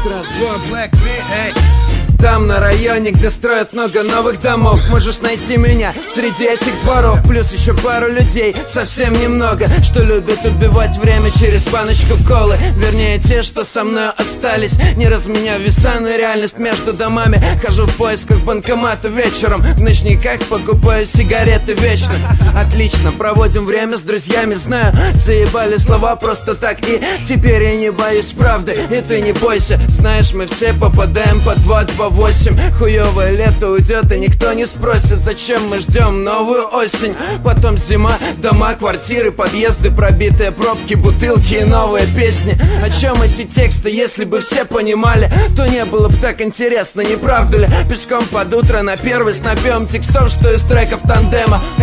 раз, два, Black Me, эй. Там на районе, где строят много новых домов, можешь найти меня среди этих дворов. Плюс еще пару людей, совсем немного, что любят убивать время через баночку колы. Вернее, те, что со мной остались, не разменяв веса на реальность между домами. Хожу в поисках банкомата вечером, в ночниках покупаю сигареты вечно. Отлично, проводим время с друзьями, знаю, заебали слова просто так. И теперь я не боюсь правды, и ты не бойся. Знаешь, мы все попадаем под 2-2-8. Хуёвое лето уйдет, и никто не спросит, зачем мы ждем новую осень. Потом зима, дома, квартиры, подъезды, пробитые пробки, бутылки и новые песни. О чем эти тексты, если бы все понимали, то не было бы так интересно, не правда ли? Пешком под утро на первый с напевом текстов, что из треков тандема.